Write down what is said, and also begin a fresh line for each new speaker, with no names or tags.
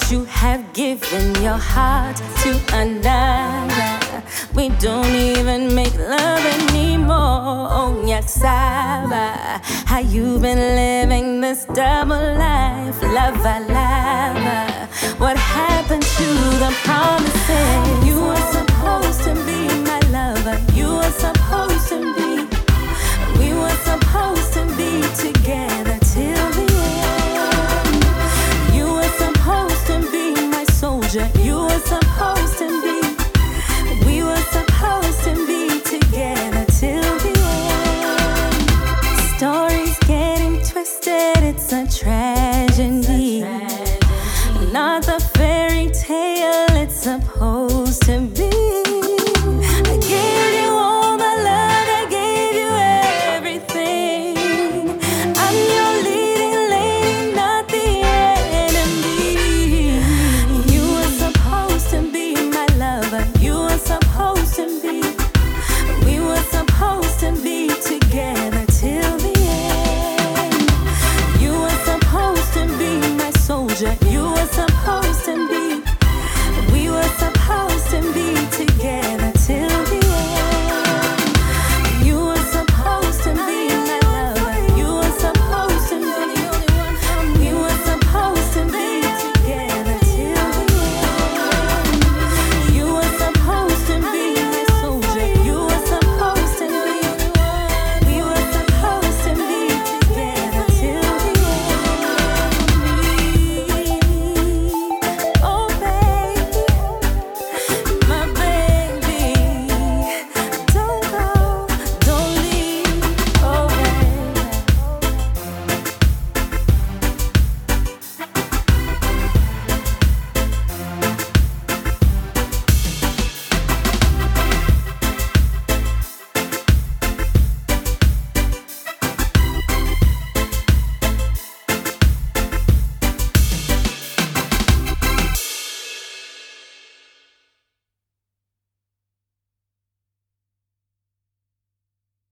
you have given your heart to another. We don't even make love anymore. Oh, Yaksaba, how you been living this double life? Lava, lava. What happened to the promises? You were supposed to be my lover. You were supposed to be. We were supposed to be together till the end. You were supposed to be my soldier. You were supposed to be. We were supposed to be together till the end. Stories getting twisted, it's a tragedy.